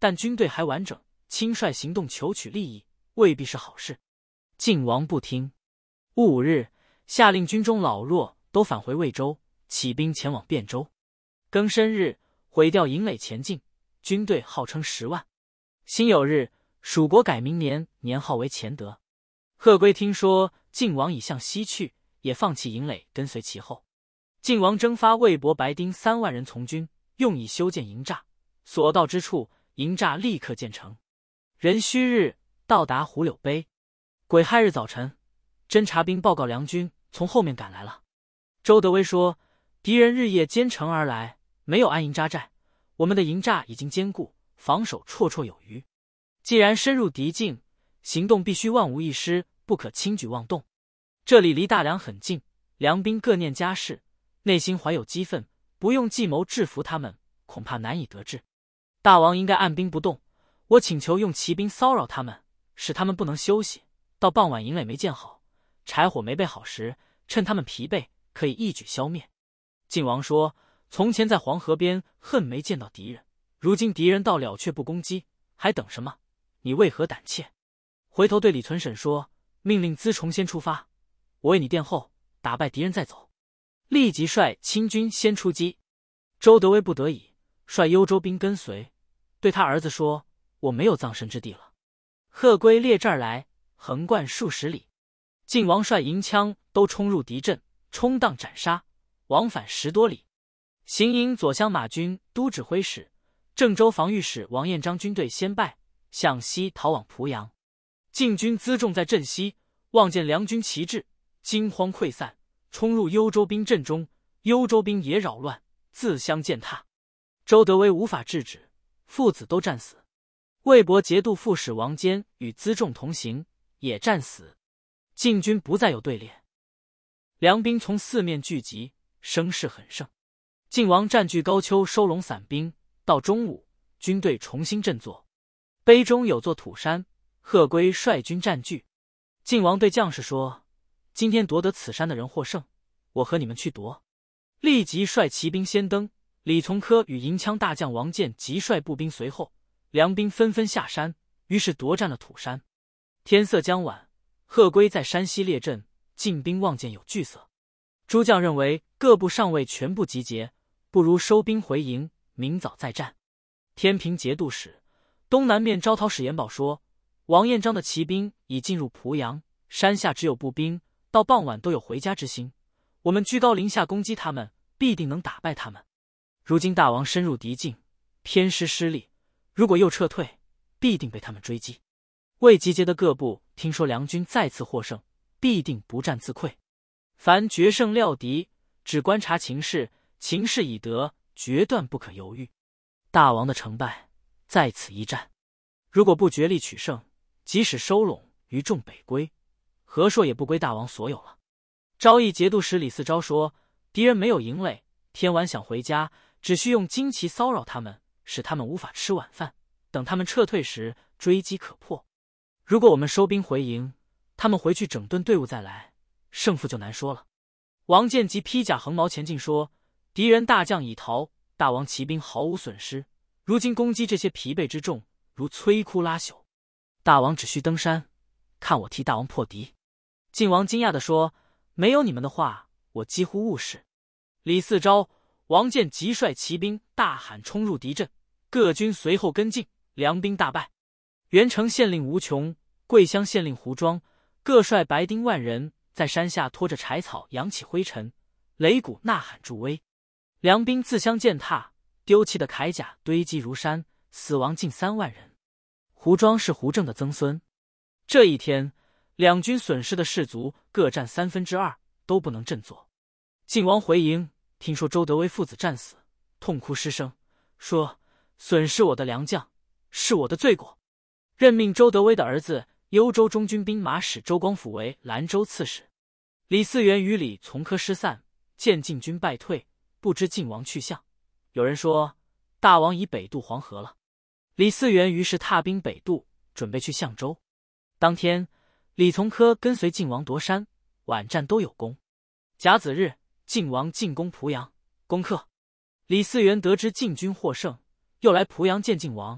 但军队还完整，轻率行动求取利益，未必是好事。晋王不听。戊午日，下令军中老弱都返回魏州，起兵前往汴州。庚申日，毁掉营垒前进，军队号称10万。辛酉日，蜀国改明年，年号为乾德。贺归听说晋王已向西去，也放弃营垒，跟随其后。晋王征发魏博、白丁3万人从军，用以修建营栅，所到之处，营栅立刻建成。壬戌日，到达胡柳碑。癸亥日早晨，侦察兵报告梁军从后面赶来了。周德威说，敌人日夜兼程而来，没有安营扎寨，我们的营栅已经坚固，防守绰绰有余。既然深入敌境，行动必须万无一失，不可轻举妄动。这里离大梁很近，梁兵各念家事，内心怀有激愤，不用计谋制服他们，恐怕难以得志。大王应该按兵不动，我请求用骑兵骚扰他们，使他们不能休息，到傍晚营垒没建好，柴火没备好时，趁他们疲惫，可以一举消灭。晋王说，从前在黄河边恨没见到敌人，如今敌人到了却不攻击，还等什么？你为何胆怯？回头对李存审说，命令辎重先出发，我为你殿后，打败敌人再走。立即率亲军先出击。周德威不得已，率幽州兵跟随，对他儿子说，我没有葬身之地了。贺归列阵来，横贯数十里。晋王率营枪都冲入敌阵，冲荡斩杀，往返10多里。行营左厢马军都指挥使、郑州防御使王彦章军队先败，向西逃往濮阳。晋军辎重在阵西，望见梁军旗帜，惊慌溃散，冲入幽州兵阵中，幽州兵也扰乱，自相践踏。周德威无法制止，父子都战死。魏博节度副使王坚与辎重同行，也战死。晋军不再有队列，梁兵从四面聚集，声势很盛。晋王占据高丘，收拢散兵，到中午，军队重新振作。碑中有座土山，贺归率军占据。晋王对将士说，今天夺得此山的人获胜，我和你们去夺。立即率骑兵先登，李从珂与银枪大将王建即率步兵随后，梁兵纷纷下山，于是夺占了土山。天色将晚，贺归在山西列阵，晋兵望见有惧色。诸将认为各部尚未全部集结，不如收兵回营，明早再战。天平节度使、东南面招讨使严保说，王彦章的骑兵已进入濮阳，山下只有步兵，到傍晚都有回家之心。我们居高临下攻击他们，必定能打败他们。如今大王深入敌境，偏师失利，如果又撤退，必定被他们追击。未集结的各部听说梁军再次获胜，必定不战自溃。凡决胜料敌，只观察情势，情势已得，决断不可犹豫。大王的成败在此一战，如果不决力取胜，即使收拢余众北归，和硕也不归大王所有了。昭义节度使李嗣昭说，敌人没有营垒，天晚想回家，只需用旌旗骚扰他们，使他们无法吃晚饭，等他们撤退时，追击可破。如果我们收兵回营，他们回去整顿队伍再来，胜负就难说了。王建即披甲横矛前进说，敌人大将已逃，大王骑兵毫无损失，如今攻击这些疲惫之众，如摧枯拉朽。大王只需登山，看我替大王破敌。晋王惊讶地说，没有你们的话，我几乎误事。李嗣昭、王建即率骑兵大喊冲入敌阵，各军随后跟进，梁兵大败。元城县令吴琼、桂乡县令胡庄各率白丁万人，在山下拖着柴草扬起灰尘，擂鼓呐喊助威。梁兵自相践踏，丢弃的铠甲堆积如山，死亡近3万人。胡庄是胡正的曾孙。这一天，两军损失的士卒各占2/3，都不能振作。晋王回营，听说周德威父子战死，痛哭失声，说，损失我的良将，是我的罪过。任命周德威的儿子幽州中军兵马使周光甫为兰州刺史。李嗣源与李从珂失散，见晋军败退，不知晋王去向。有人说，大王已北渡黄河了。李嗣源于是踏兵北渡，准备去相州。当天，李从珂跟随晋王夺山，晚战都有功。甲子日，晋王进攻濮阳，攻克。李嗣源得知晋军获胜，又来濮阳见晋王，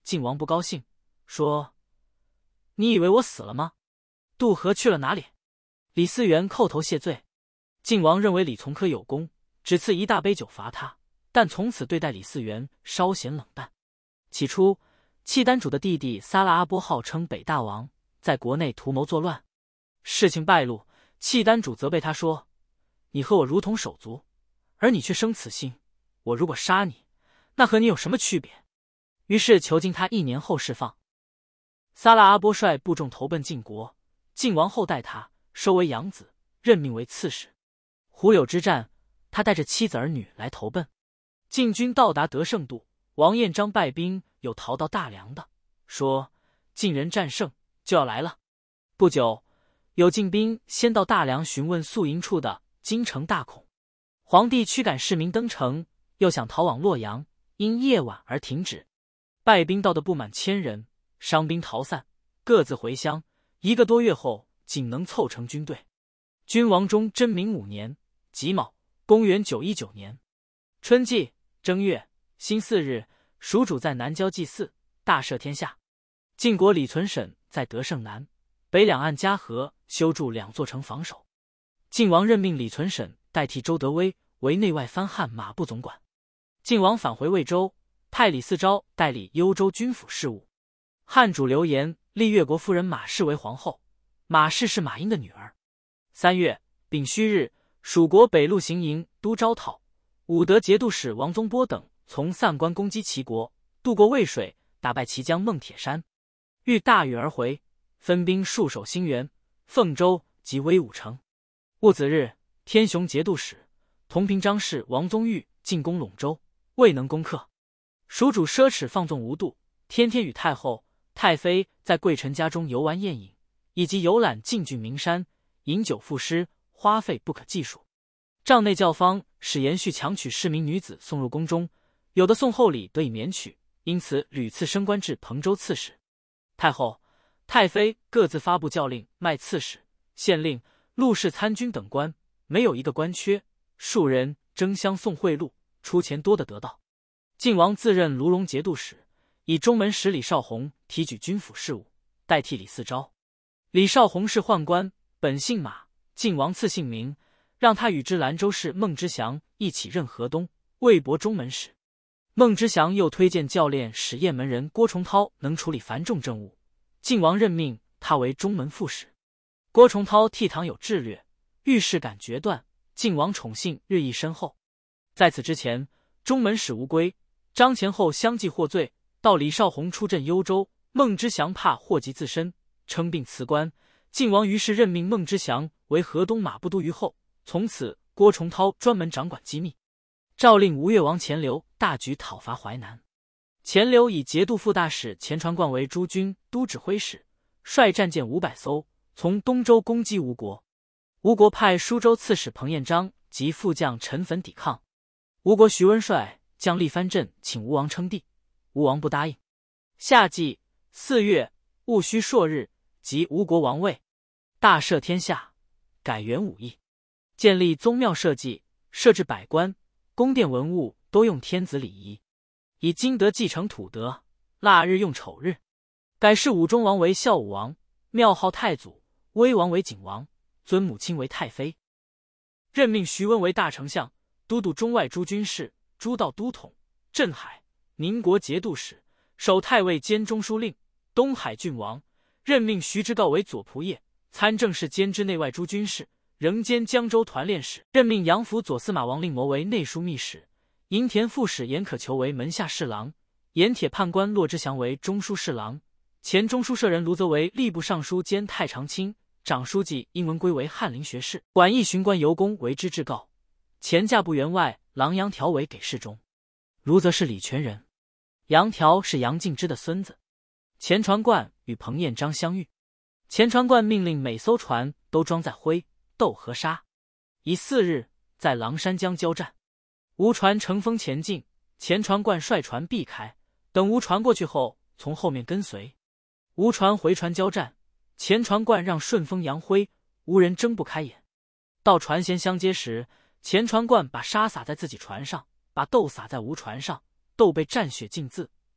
晋王不高兴，说：“你以为我死了吗？渡河去了哪里？”李嗣源叩头谢罪。晋王认为李从珂有功，只赐1大杯酒罚他，但从此对待李嗣源稍显冷淡。起初，契丹主的弟弟撒拉阿波号称北大王，在国内图谋作乱。事情败露，契丹主责备他说：“你和我如同手足，而你却生此心，我如果杀你，那和你有什么区别？”于是囚禁他1年后释放。撒拉阿波率部众投奔晋国，晋王后代他，收为养子，任命为刺史。胡柳之战，他带着妻子儿女来投奔。晋军到达德胜渡，王彦章败兵有逃到大梁的，说晋人战胜，就要来了。不久，有晋兵先到大梁询问宿营处的，京城大恐。皇帝驱赶市民登城，又想逃往洛阳，因夜晚而停止。败兵到的不满1000人，伤兵逃散，各自回乡。1个多月后，仅能凑成军队。君王中真明5年己卯，公元919年春季正月辛巳日，蜀主在南郊祭祀，大赦天下。晋国李存审在德胜南北两岸嘉禾修筑2座城防守。晋王任命李存审代替周德威为内外藩汉马部总管。晋王返回魏州，派李嗣昭代理幽州军府事务。汉主刘延立越国夫人马氏为皇后，马氏是马英的女儿。3月丙戌日，蜀国北路行营都招讨、武德节度使王宗波等从散关攻击齐国，渡过渭水，打败齐将孟铁山，欲大运而回，分兵戍守兴元、凤州及威武城。戊子日，天雄节度使、同平章事王宗玉进攻陇州，未能攻克。蜀主奢侈放纵无度，天天与太后、太妃在贵臣家中游玩宴饮，以及游览晋郡名山，饮酒赋诗，花费不可计数。帐内教坊使延续强娶市民女子送入宫中，有的送厚礼得以免娶，因此屡次升官至彭州刺史。太后、太妃各自发布教令，卖刺史、县令、陆氏参军等官，没有一个官缺，庶人争相送贿赂，出钱多的得到。晋王自任卢龙节度使，以中门使李少红提举军府事务，代替李嗣昭。李少红是宦官，本姓马，晋王赐姓名，让他与之兰州市孟知祥一起任河东、魏博中门使。孟知祥又推荐教练使雁门人郭崇韬能处理繁重政务，晋王任命他为中门副使。郭崇韬倜傥有智略，遇事敢决断，晋王宠信日益深厚。在此之前，中门使吴归、张前后相继获罪，到李少红出镇幽州，孟知祥怕祸及自身，称病辞官。晋王于是任命孟知祥为河东马步都虞候，从此郭崇韬专门掌管机密。诏令吴越王钱镠大举讨伐淮南。钱镠以节度副大使钱传贯为诸军都指挥使，率战舰500艘，从东周攻击吴国。吴国派舒州刺史彭彦章及副将陈汾抵抗。吴国徐温率将力藩镇请吴王称帝，吴王不答应。夏季4月戊戌朔日，即吴国王位，大赦天下，改元武义，建立宗庙社稷，设置百官，宫殿文物都用天子礼仪，以金德继承土德，腊日用丑日。改世武忠王为孝武王，庙号太祖，威王为景王，尊母亲为太妃。任命徐温为大丞相，都督中外诸军事，诸道都统，镇海、宁国节度使，守太尉兼中书令，东海郡王。任命徐知诰为左仆射，参政事兼知内外诸军事，仍兼江州团练使。任命杨府左司马王令谋为内书密使，营田副使严可求为门下侍郎，盐铁判官骆之祥为中书侍郎，前中书舍人卢泽为吏部尚书兼太常卿，长书记殷文圭为翰林学士，管驿巡官尤公为知制告，前驾部员外郎杨条为给事中。卢则是礼泉人，杨条是杨敬之的孙子。钱传贯与彭彦章相遇，钱传贯命令每艘船都装载灰、豆和沙，以4日在狼山江交战。吴船乘风前进，钱传贯率船避开，等吴船过去后，从后面跟随。吴船回船交战，钱传贯让顺风扬灰，无人睁不开眼。到船舷相接时，钱传贯把沙撒在自己船上，把豆撒在吴船上，豆被蘸血浸渍，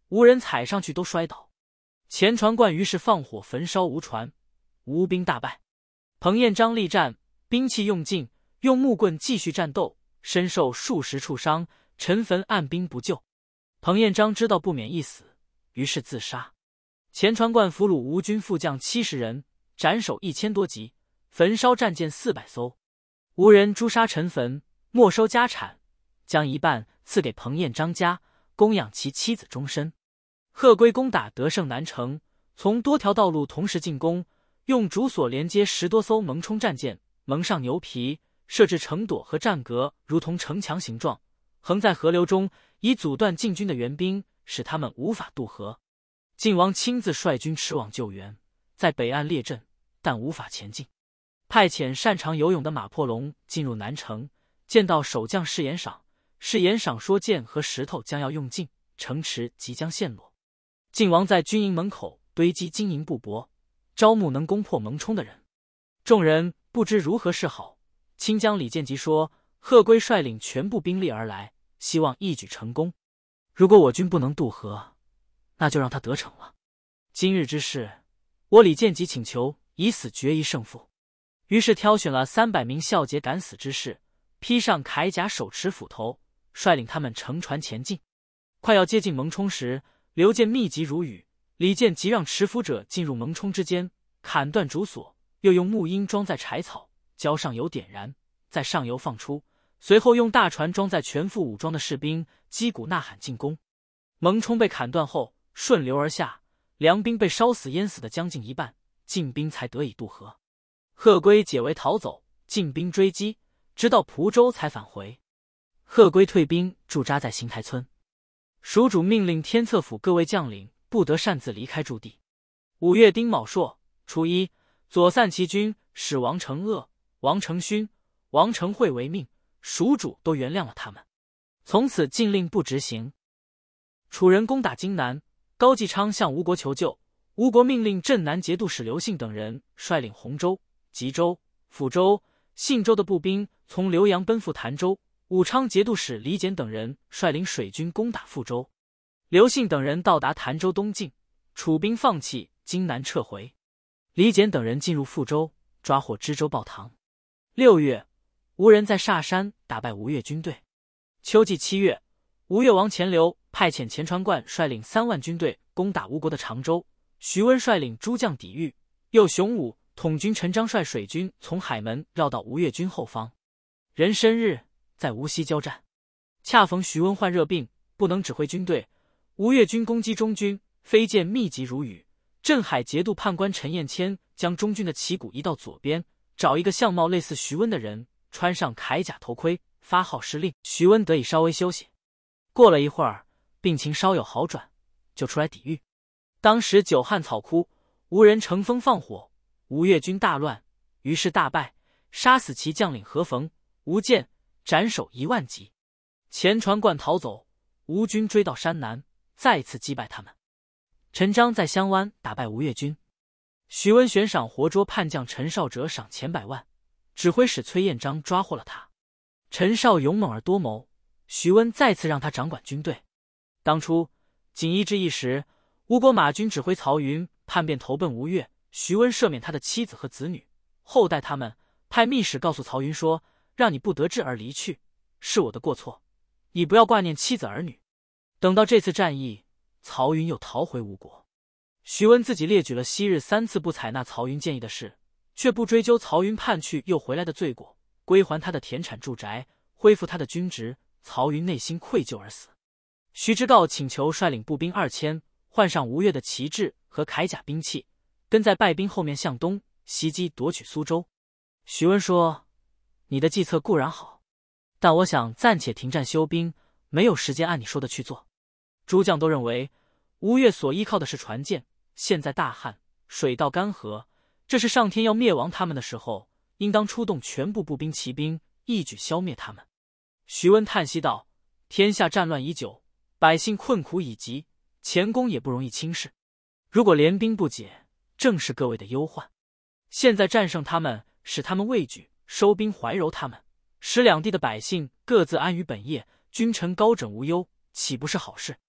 吴人踩上去都摔倒。前船贯于是放火焚烧吴船，吴兵大败。彭彦章力战，兵器用尽，用木棍继续战斗，身受数十处伤，陈坟按兵不救。彭彦章知道不免一死，于是自杀。前船贯俘虏吴军副将70人，斩首1000多级，焚烧战舰400艘。吴人诛杀陈坟，没收家产，将一半赐给彭彦章家，供养其妻子终身。贺圭攻打得胜南城，从多条道路同时进攻，用竹索连接10多艘蒙冲战舰，蒙上牛皮，设置城垛和战阁，如同城墙形状，横在河流中，以阻断晋军的援兵，使他们无法渡河。晋王亲自率军驰往救援，在北岸列阵，但无法前进。派遣擅长游泳的马破龙进入南城，见到守将释延赏，释延赏说剑和石头将要用尽，城池即将陷落。晋王在军营门口堆积金银布帛，招募能攻破蒙冲的人。众人不知如何是好。清将李建吉说：“贺圭率领全部兵力而来，希望一举成功。如果我军不能渡河，那就让他得逞了。今日之事，我李建吉请求以死决一胜负。”于是挑选了300名孝节敢死之士，披上铠甲，手持斧头，率领他们乘船前进。快要接近蒙冲时，刘建密集如雨，李建即让持斧者进入蒙冲之间，砍断竹索，又用木缨装在柴草，浇上油点燃，在上游放出，随后用大船装载全副武装的士兵，击鼓呐喊进攻。蒙冲被砍断后，顺流而下，粮兵被烧死淹死的将近一半，晋兵才得以渡河。贺圭解围逃走，晋兵追击，直到蒲州才返回。贺圭退兵驻扎在邢台村。蜀主命令天策府各位将领不得擅自离开驻地。5月丁卯朔，初一，左散骑军使王承鄂、王承勋、王承惠为命，蜀主都原谅了他们。从此禁令不执行。楚人攻打荆南，高继昌向吴国求救，吴国命令镇南节度使刘信等人率领洪州、吉州、抚州、信州的步兵从浏阳奔赴潭州，武昌节度使李简等人率领水军攻打富州。刘信等人到达潭州东境，楚兵放弃，荆南撤回。李简等人进入富州，抓获知州鲍唐。6月，吴人在煞山打败吴越军队。秋季7月，吴越王钱镠派遣钱传贯率领3万军队攻打吴国的常州，徐温率领诸将抵御，右熊武统军陈章率水军从海门绕到吴越军后方。壬申日，在无锡交战，恰逢徐温患热病，不能指挥军队，吴越军攻击中军，飞箭密集如雨。镇海节度判官陈彦谦将中军的旗鼓移到左边，找一个相貌类似徐温的人，穿上铠甲头盔，发号施令，徐温得以稍微休息。过了一会儿，病情稍有好转，就出来抵御。当时久旱草枯，吴人乘风放火，吴越军大乱，于是大败，杀死其将领何逢、吴建，斩首1万级。钱传贯逃走，吴军追到山南，再次击败他们。陈章在香湾打败吴越军，徐温悬赏活捉叛将陈少哲，赏钱100万，指挥使崔彦章抓获了他。陈少勇猛而多谋，徐温再次让他掌管军队。当初锦衣之役时，吴国马军指挥曹云叛变投奔吴越，徐温赦免他的妻子和子女，后代他们派密使告诉曹云说，让你不得志而离去，是我的过错，你不要挂念妻子儿女。等到这次战役，曹云又逃回吴国。徐温自己列举了昔日3次不采纳曹云建议的事，却不追究曹云叛去又回来的罪过，归还他的田产住宅，恢复他的军职。曹云内心愧疚而死。徐知诰请求率领步兵2000，换上吴越的旗帜和铠甲兵器，跟在败兵后面向东袭击夺取苏州。徐温说，你的计策固然好，但我想暂且停战休兵，没有时间按你说的去做。诸将都认为吴越所依靠的是船舰，现在大旱，水道干涸，这是上天要灭亡他们的时候，应当出动全部步兵骑兵，一举消灭他们。徐温叹息道，天下战乱已久，百姓困苦已极，前功也不容易轻视。如果联兵不解，正是各位的忧患。现在战胜他们，使他们畏惧，收兵怀柔他们，使两地的百姓各自安于本业，君臣高枕无忧，岂不是好事？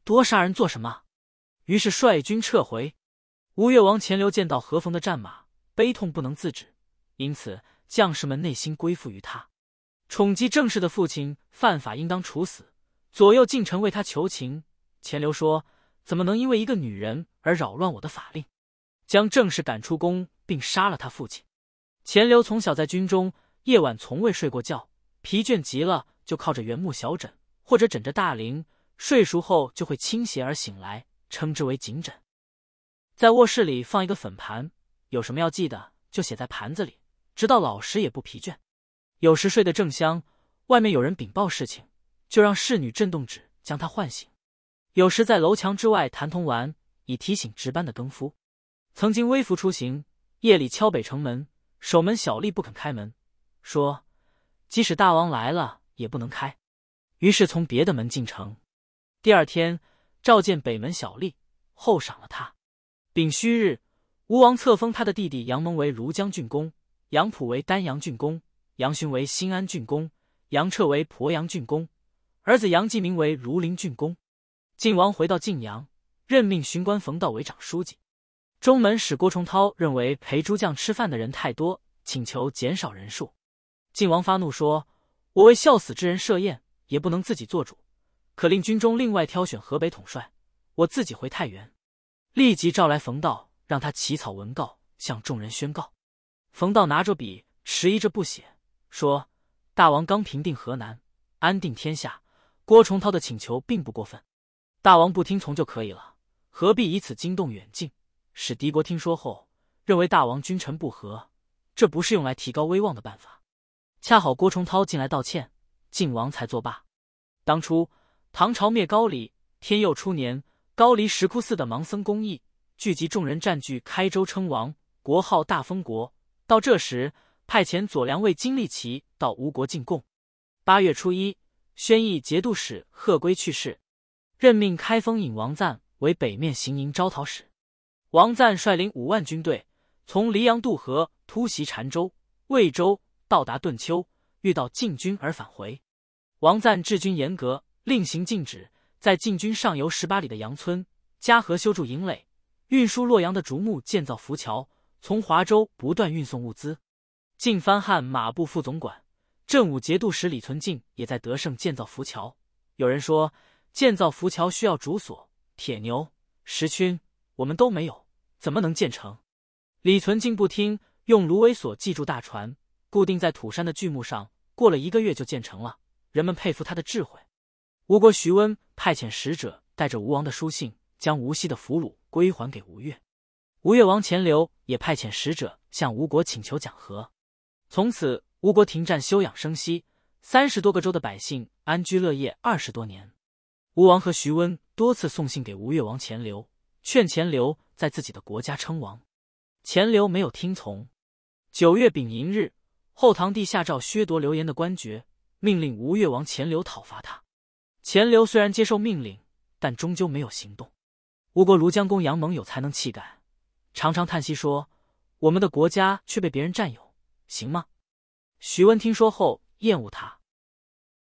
多杀人做什么？于是率军撤回。吴越王钱镠见到何逢的战马，悲痛不能自止，因此将士们内心归附于他。宠姬正室的父亲犯法，应当处死。左右近臣为他求情，钱镠说：“怎么能因为一个女人而扰乱我的法令？”将正室赶出宫，并杀了他父亲。钱镠从小在军中，夜晚从未睡过觉，疲倦极了就靠着圆木小枕，或者枕着大铃，睡熟后就会倾斜而醒来，称之为颈枕。在卧室里放一个粉盘，有什么要记的就写在盘子里，直到老时也不疲倦。有时睡得正香，外面有人禀报事情，就让侍女震动纸将他唤醒。有时在楼墙之外弹铜丸，以提醒值班的更夫。曾经微服出行，夜里敲北城门，守门小吏不肯开门，说即使大王来了也不能开，于是从别的门进城。第二天召见北门小吏，厚赏了他。丙戌日，吴王册封他的弟弟杨蒙为庐江郡公，杨溥为丹阳郡公，杨勋为新安郡公，杨彻为鄱阳郡公，儿子杨继明为庐陵郡公。晋王回到晋阳，任命巡官冯道为长书记。中门使郭崇韬认为陪诸将吃饭的人太多，请求减少人数。晋王发怒说：“我为笑死之人设宴，也不能自己做主，可令军中另外挑选河北统帅，我自己回太原。”立即召来冯道，让他起草文告，向众人宣告。冯道拿着笔，迟疑着不写，说：“大王刚平定河南，安定天下，郭崇韬的请求并不过分，大王不听从就可以了，何必以此惊动远近，使敌国听说后认为大王君臣不和？这不是用来提高威望的办法。”恰好郭崇韬进来道歉，晋王才作罢。当初唐朝灭高丽，天佑初年，高黎石窟寺的盲僧公义聚集众人，占据开州称王，国号大封国。到这时，派遣左良卫金利奇到吴国进贡。8月初1，宣义节度使贺圭去世，任命开封尹王赞为北面行营招讨使。王赞率领5万军队，从黎阳渡河，突袭澶州、魏州，到达顿丘，遇到晋军而返回。王赞治军严格，令行禁止，在晋军上游18里的杨村、嘉禾修筑营垒，运输洛阳的竹木，建造浮桥，从华州不断运送物资。晋藩汉马步副总管、镇武节度使李存敬也在德胜建造浮桥。有人说，建造浮桥需要竹索、铁牛、石钧，我们都没有，怎么能建成？李存敬不听，用芦苇索系住大船，固定在土山的巨木上，过了1个月就建成了。人们佩服他的智慧。吴国徐温派遣使者带着吴王的书信，将吴西的俘虏归还给吴越。吴越王钱镠也派遣使者向吴国请求讲和。从此吴国停战，休养生息，30多个州的百姓安居乐业20多年。吴王和徐温多次送信给吴越王钱镠，劝钱镠在自己的国家称王。钱镠没有听从。9月丙寅日，后唐帝下诏削夺流言的官爵，命令吴越王钱镠讨伐他。钱镠虽然接受命令，但终究没有行动。吴国庐江公杨蒙有才能气概，常常叹息说：“我们的国家却被别人占有，行吗？”徐温听说后厌恶他，